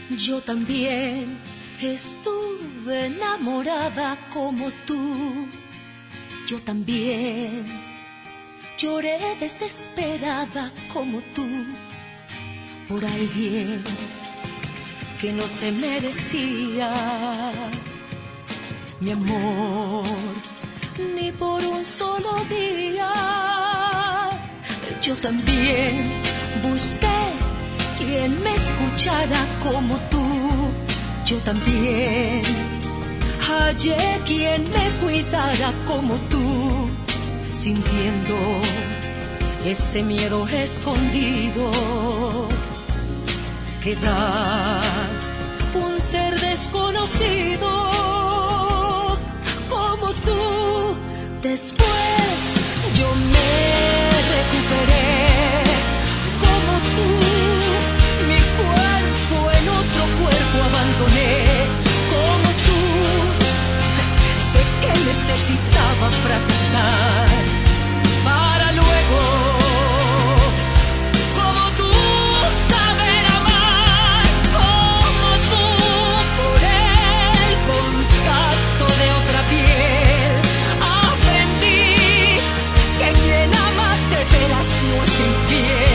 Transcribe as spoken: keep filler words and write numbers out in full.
Yo también estuve enamorada como tú. Yo también lloré desesperada como tú por alguien que no se merecía mi amor, ni por un solo día. Yo también busqué quien me escuchara como tú. Yo también hallé quien me cuidara como tú, sintiendo ese miedo escondido que da un ser desconocido como tú. Después yo me recuperé como tú, mi cuerpo en otro cuerpo abandoné como tú. Sé que necesitaba fracasar para luego, como tú, saber amar como tú. Por el contacto de otra piel aprendí que quien ama de veras no es infiel.